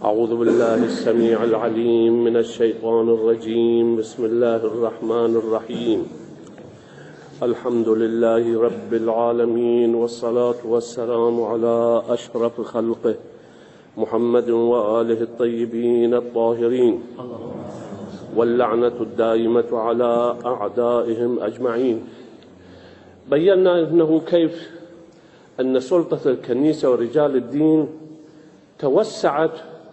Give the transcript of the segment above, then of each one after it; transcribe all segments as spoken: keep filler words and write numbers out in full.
أعوذ بالله السميع العليم من الشيطان الرجيم. بسم الله الرحمن الرحيم. الحمد لله رب العالمين، والصلاة والسلام على أشرف خلقه محمد وآله الطيبين الطاهرين، واللعنة الدائمة على أعدائهم أجمعين. بينا أنه كيف أن سلطة الكنيسة ورجال الدين توسعت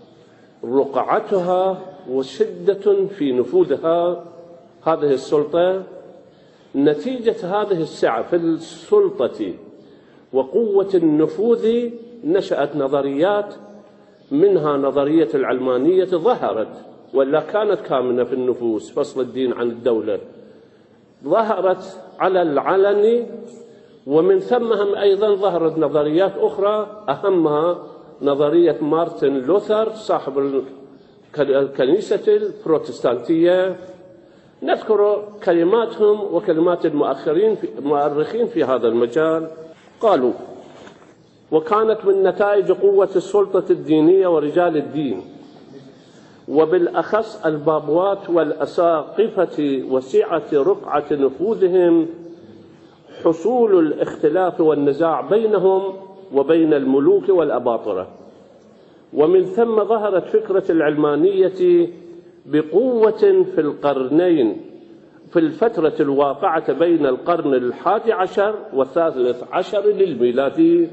رقعتها وشدة في نفوذها هذه السلطة. نتيجة هذه السعة في السلطة وقوة النفوذ نشأت نظريات، منها نظرية العلمانية ظهرت، ولا كانت كامنة في النفوس، فصل الدين عن الدولة، ظهرت على العلن. ومن ثم هم أيضا ظهرت نظريات أخرى، أهمها نظرية مارتن لوثر صاحب الكنيسة البروتستانتية. نذكر كلماتهم وكلمات المؤخرين في المؤرخين في هذا المجال. قالوا: وكانت من نتائج قوة السلطة الدينية ورجال الدين، وبالأخص البابوات والأساقفة وسعة رقعة نفوذهم، حصول الاختلاف والنزاع بينهم وبين الملوك والأباطرة. ومن ثم ظهرت فكرة العلمانية بقوة في القرنين، في الفترة الواقعة بين القرن الحادي عشر والثالث عشر للميلادي،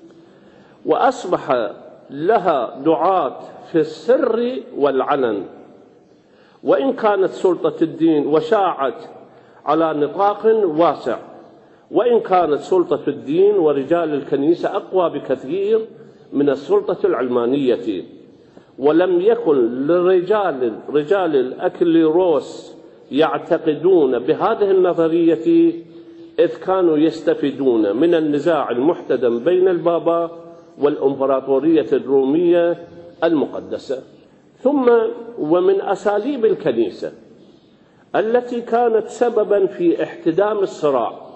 وأصبح لها دعاة في السر والعلن. وإن كانت سلطة الدين وشاعت على نطاق واسع، وإن كانت سلطة الدين ورجال الكنيسة أقوى بكثير من السلطة العلمانية، ولم يكن لرجال رجال الأكليروس يعتقدون بهذه النظرية، إذ كانوا يستفيدون من النزاع المحتدم بين البابا والإمبراطورية الرومية المقدسة. ثم ومن أساليب الكنيسة التي كانت سببا في احتدام الصراع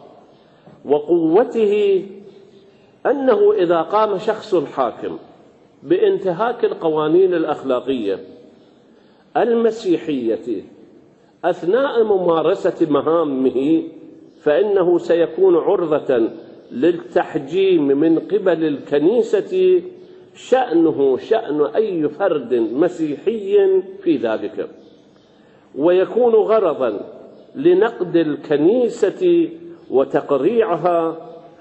وقوته أنه إذا قام شخص حاكم بانتهاك القوانين الأخلاقية المسيحية أثناء ممارسة مهامه، فإنه سيكون عرضة للتحجيم من قبل الكنيسة، شأنه شأن أي فرد مسيحي في ذلك، ويكون غرضا لنقد الكنيسة وتقريعها،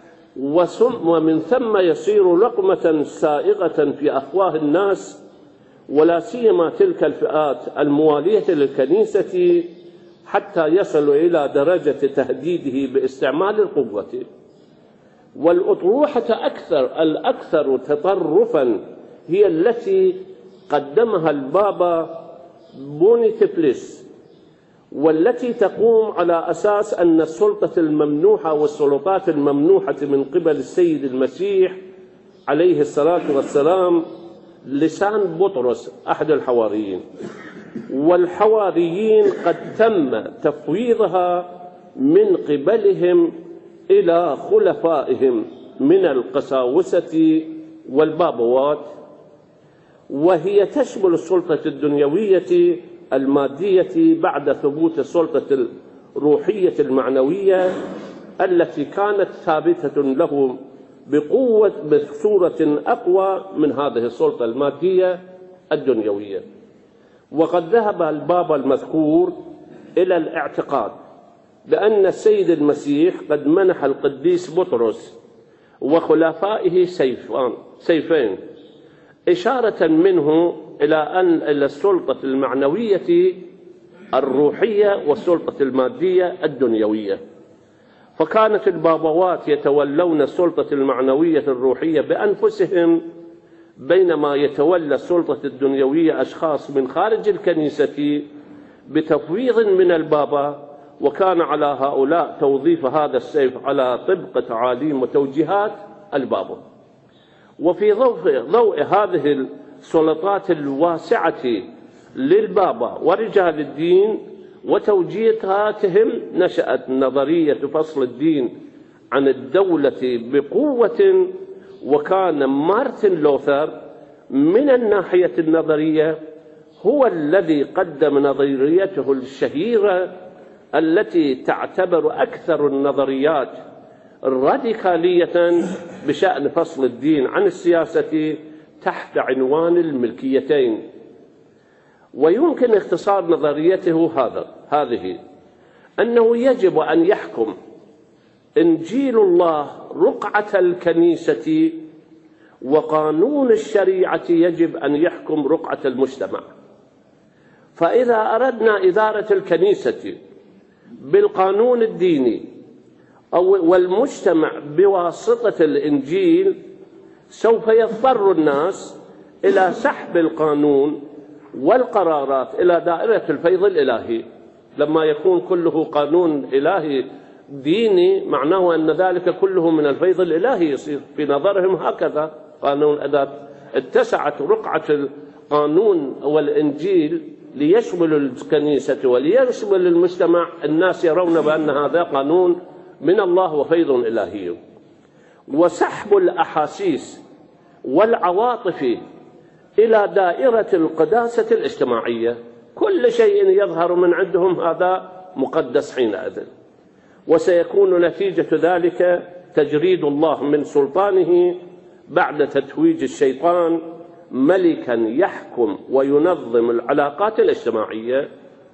ومن ثم يصير لقمة سائغة في أفواه الناس، ولا سيما تلك الفئات الموالية للكنيسة، حتى يصل إلى درجة تهديده باستعمال القوة. والأطروحة أكثر الأكثر تطرفا هي التي قدمها البابا بونيتفلس، والتي تقوم على أساس أن السلطة الممنوحة والسلطات الممنوحة من قبل السيد المسيح عليه الصلاة والسلام لسان بطرس أحد الحواريين، والحواريين قد تم تفويضها من قبلهم إلى خلفائهم من القساوسة والبابوات، وهي تشمل السلطة الدنيوية المادية بعد ثبوت السلطة الروحية المعنوية التي كانت ثابتة له بقوة بصورة أقوى من هذه السلطة المادية الدنيوية. وقد ذهب البابا المذكور إلى الاعتقاد بأن السيد المسيح قد منح القديس بطرس وخلفائه سيفان سيفين، إشارة منه إلى أن إلى السلطة المعنوية الروحية والسلطة المادية الدنيوية. فكانت البابوات يتولون السلطة المعنوية الروحية بأنفسهم، بينما يتولى السلطة الدنيوية أشخاص من خارج الكنيسة بتفويض من البابا. وكان على هؤلاء توظيف هذا السيف على طبق تعاليم وتوجيهات البابا. وفي ضوء هذه السلطات الواسعة للبابا ورجال الدين وتوجيهاتهم نشأت نظرية فصل الدين عن الدولة بقوة. وكان مارتن لوثر من الناحية النظرية هو الذي قدم نظريته الشهيرة التي تعتبر أكثر النظريات راديكالية بشأن فصل الدين عن السياسة تحت عنوان الملكيتين. ويمكن اختصار نظريته هذا هذه أنه يجب أن يحكم إنجيل الله رقعة الكنيسة، وقانون الشريعة يجب أن يحكم رقعة المجتمع. فإذا أردنا إدارة الكنيسة بالقانون الديني أو والمجتمع بواسطة الإنجيل، سوف يضطر الناس إلى سحب القانون والقرارات إلى دائرة الفيض الإلهي. لما يكون كله قانون إلهي ديني معناه أن ذلك كله من الفيض الإلهي يصير في نظرهم هكذا قانون. إذا اتسعت رقعة القانون والإنجيل ليشمل الكنيسة وليشمل المجتمع، الناس يرون بأن هذا قانون من الله وفيض إلهي. وسحب الأحاسيس والعواطف إلى دائرة القداسة الاجتماعية، كل شيء يظهر من عندهم هذا مقدس حينئذ، وسيكون نتيجة ذلك تجريد الله من سلطانه بعد تتويج الشيطان ملكا يحكم وينظم العلاقات الاجتماعية،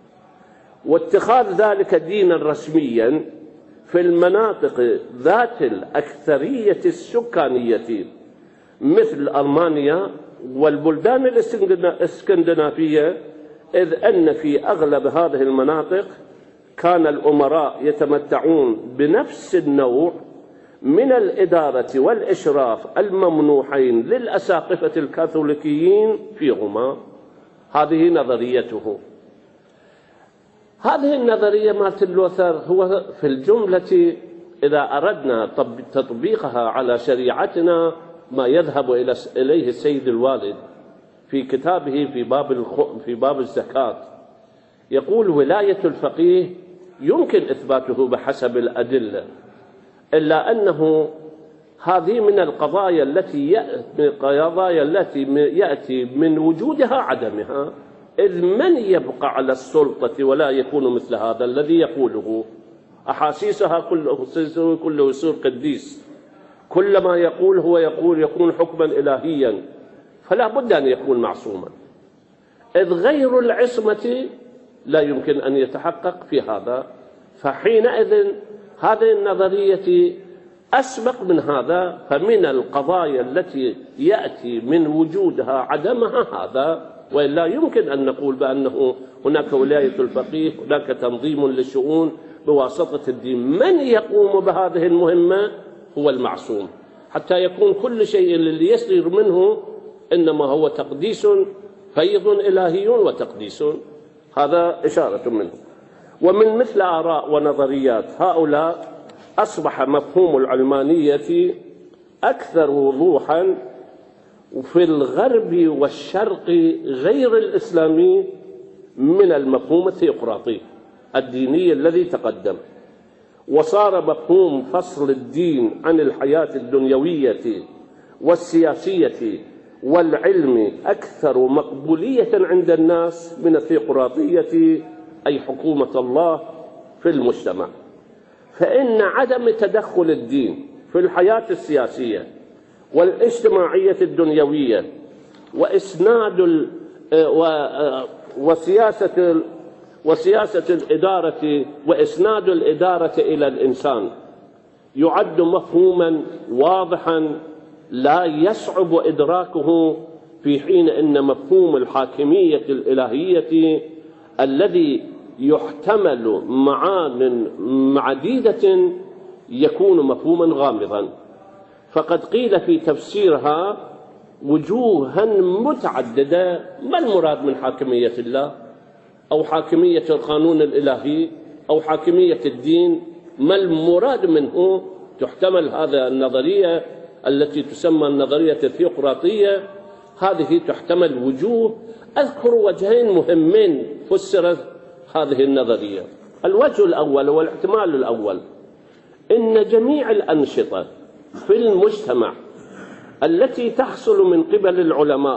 واتخاذ ذلك دينا رسميا في المناطق ذات الأكثرية السكانية مثل ألمانيا والبلدان الاسكندنافية، إذ أن في أغلب هذه المناطق كان الأمراء يتمتعون بنفس النوع من الإدارة والإشراف الممنوحين للأساقفة الكاثوليكيين فيهما. هذه نظريته. هذه النظرية مالت لوثر هو في الجملة إذا أردنا تطبيقها على شريعتنا ما يذهب إليه السيد الوالد في كتابه في باب في باب الزكاة. يقول: ولاية الفقيه يمكن إثباته بحسب الأدلة، إلا أنه هذه من القضايا التي القضايا التي يأتي من وجودها عدمها، إذ من يبقى على السلطة ولا يكون مثل هذا الذي يقوله أحاسيسها كله كله يصير قديس، كل ما يقول هو يقول يكون حكما إلهيا، فلا بد أن يكون معصوما، إذ غير العصمة لا يمكن أن يتحقق في هذا. فحينئذ هذه النظرية أسبق من هذا، فمن القضايا التي يأتي من وجودها عدمها هذا، وإلا يمكن أن نقول بأنه هناك ولاية الفقيه، هناك تنظيم للشؤون بواسطة الدين. من يقوم بهذه المهمة هو المعصوم، حتى يكون كل شيء الذي يصدر منه إنما هو تقديس فيض إلهي وتقديس. هذا إشارة منه. ومن مثل آراء ونظريات هؤلاء أصبح مفهوم العلمانية أكثر وضوحا في الغرب والشرق غير الإسلامي من المفهوم الثيوقراطي الديني الذي تقدم، وصار مفهوم فصل الدين عن الحياة الدنيوية والسياسية والعلم أكثر مقبولية عند الناس من الثيوقراطية، أي حكومة الله في المجتمع. فإن عدم تدخل الدين في الحياة السياسية والاجتماعية الدنيوية وإسناد وسياسة وسياسة الإدارة وإسناد الإدارة إلى الإنسان يعد مفهوما واضحا لا يصعب إدراكه، في حين أن مفهوم الحاكمية الإلهية الذي يحتمل معان عديدة يكون مفهوما غامضا. فقد قيل في تفسيرها وجوها متعددة: ما المراد من حاكمية الله، أو حاكمية القانون الإلهي، أو حاكمية الدين؟ ما المراد منه؟ تحتمل هذا النظرية التي تسمى النظرية الثيوقراطية، هذه تحتمل وجوه. أذكر وجهين مهمين فسرت هذه النظرية. الوجه الأول والاحتمال الأول: إن جميع الأنشطة في المجتمع التي تحصل من قبل العلماء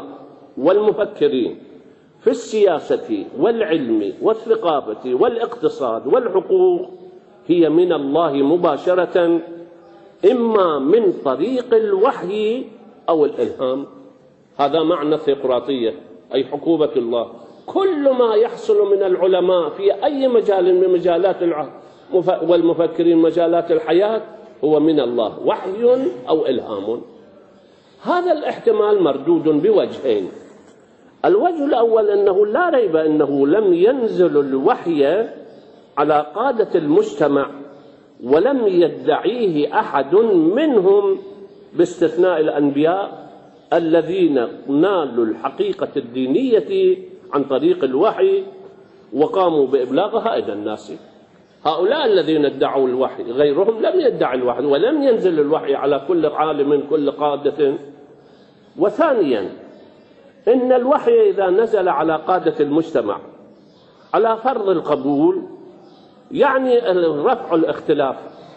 والمفكرين في السياسة والعلم والثقافة والاقتصاد والحقوق هي من الله مباشرة، إما من طريق الوحي أو الإلهام. هذا معنى الثيوقراطية، أي حكومة الله. كل ما يحصل من العلماء في أي مجال من مجالات والمفكرين مجالات الحياة هو من الله، وحي أو إلهام. هذا الاحتمال مردود بوجهين. الوجه الأول أنه لا ريب أنه لم ينزل الوحي على قادة المجتمع ولم يدعيه أحد منهم باستثناء الأنبياء الذين نالوا الحقيقة الدينية عن طريق الوحي وقاموا بإبلاغها إلى الناس. هؤلاء الذين ادعوا الوحي، غيرهم لم يدعي الوحي ولم ينزل الوحي على كل عالم كل قادة. وثانيا إن الوحي إذا نزل على قادة المجتمع على فرض القبول يعني رفع الاختلاف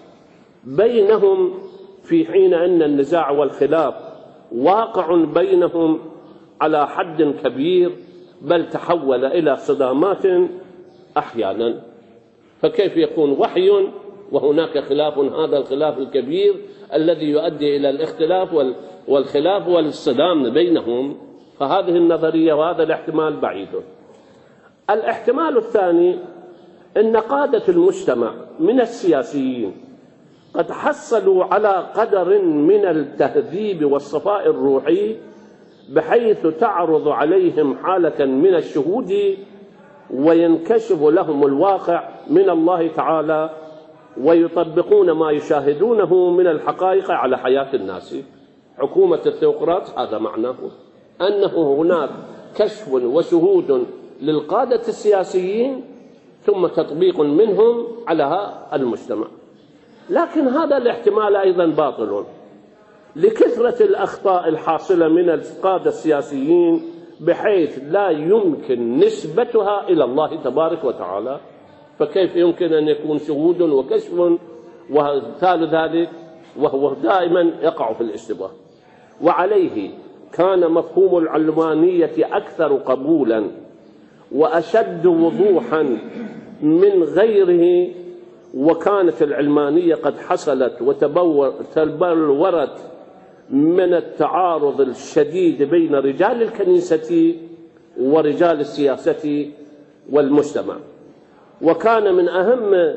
بينهم، في حين أن النزاع والخلاف واقع بينهم على حد كبير، بل تحول إلى صدامات أحيانا. فكيف يكون وحي وهناك خلاف، هذا الخلاف الكبير الذي يؤدي إلى الاختلاف والخلاف والصدام بينهم؟ فهذه النظرية وهذا الاحتمال بعيد. الاحتمال الثاني أن قادة المجتمع من السياسيين قد حصلوا على قدر من التهذيب والصفاء الروحي بحيث تعرض عليهم حالة من الشهود وينكشف لهم الواقع من الله تعالى ويطبقون ما يشاهدونه من الحقائق على حياة الناس. حكومة الثيوقراط هذا معناه، أنه هناك كشف وشهود للقادة السياسيين ثم تطبيق منهم على المجتمع. لكن هذا الاحتمال أيضا باطل لكثرة الأخطاء الحاصلة من القادة السياسيين بحيث لا يمكن نسبتها إلى الله تبارك وتعالى. فكيف يمكن أن يكون شهود وكشف وثالث ذلك وهو دائما يقع في الاشتباه؟ وعليه كان مفهوم العلمانية أكثر قبولا وأشد وضوحا من غيره، وكانت العلمانية قد حصلت وتبلورت من التعارض الشديد بين رجال الكنيسة ورجال السياسة والمجتمع. وكان من أهم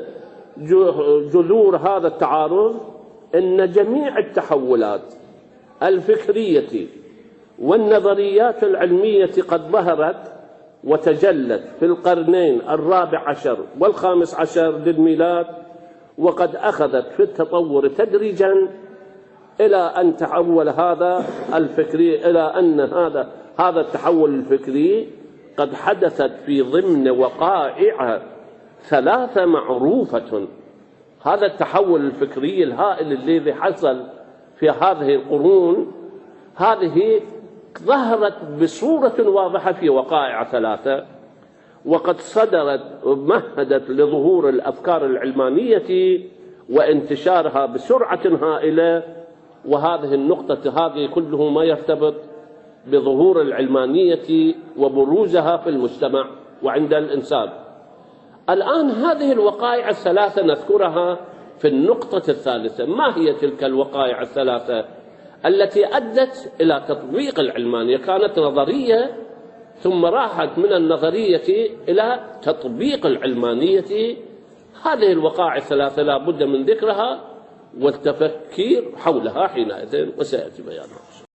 جذور هذا التعارض أن جميع التحولات الفكرية والنظريات العلمية قد ظهرت وتجلت في القرنين الرابع عشر والخامس عشر للميلاد، وقد أخذت في التطور تدريجا إلى أن تحول هذا الفكري إلى أن هذا هذا التحول الفكري قد حدثت في ضمن وقائع ثلاثة معروفة. هذا التحول الفكري الهائل الذي حصل في هذه القرون هذه ظهرت بصورة واضحة في وقائع ثلاثة، وقد صدرت ومهدت لظهور الأفكار العلمانية وانتشارها بسرعة هائلة. وهذه النقطة هذه كله ما يرتبط بظهور العلمانية وبروزها في المجتمع وعند الإنسان. الآن هذه الوقائع الثلاثة نذكرها في النقطة الثالثة. ما هي تلك الوقائع الثلاثة التي أدت إلى تطبيق العلمانية؟ كانت نظرية ثم راحت من النظرية إلى تطبيق العلمانية. هذه الوقائع الثلاثة لا بد من ذكرها والتفكير حولها حينئذ، وسيأتي بيانها.